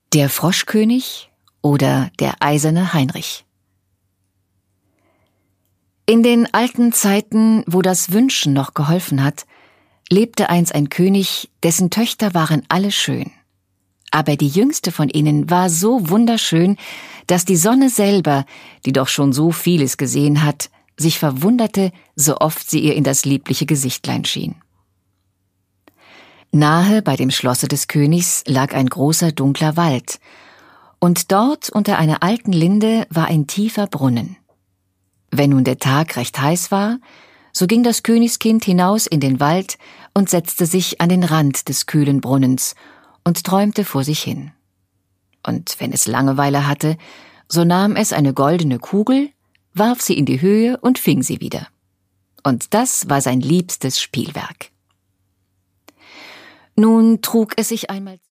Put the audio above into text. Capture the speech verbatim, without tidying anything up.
Der Froschkönig oder der eiserne Heinrich. In den alten Zeiten, wo das Wünschen noch geholfen hat, lebte einst ein König, dessen Töchter waren alle schön. Aber die jüngste von ihnen war so wunderschön, dass die Sonne selber, die doch schon so vieles gesehen hat, sich verwunderte, so oft sie ihr in das liebliche Gesichtlein schien. Nahe bei dem Schlosse des Königs lag ein großer dunkler Wald, und dort unter einer alten Linde war ein tiefer Brunnen. Wenn nun der Tag recht heiß war, so ging das Königskind hinaus in den Wald und setzte sich an den Rand des kühlen Brunnens und träumte vor sich hin. Und wenn es Langeweile hatte, so nahm es eine goldene Kugel, warf sie in die Höhe und fing sie wieder. Und das war sein liebstes Spielwerk. Nun trug es sich einmal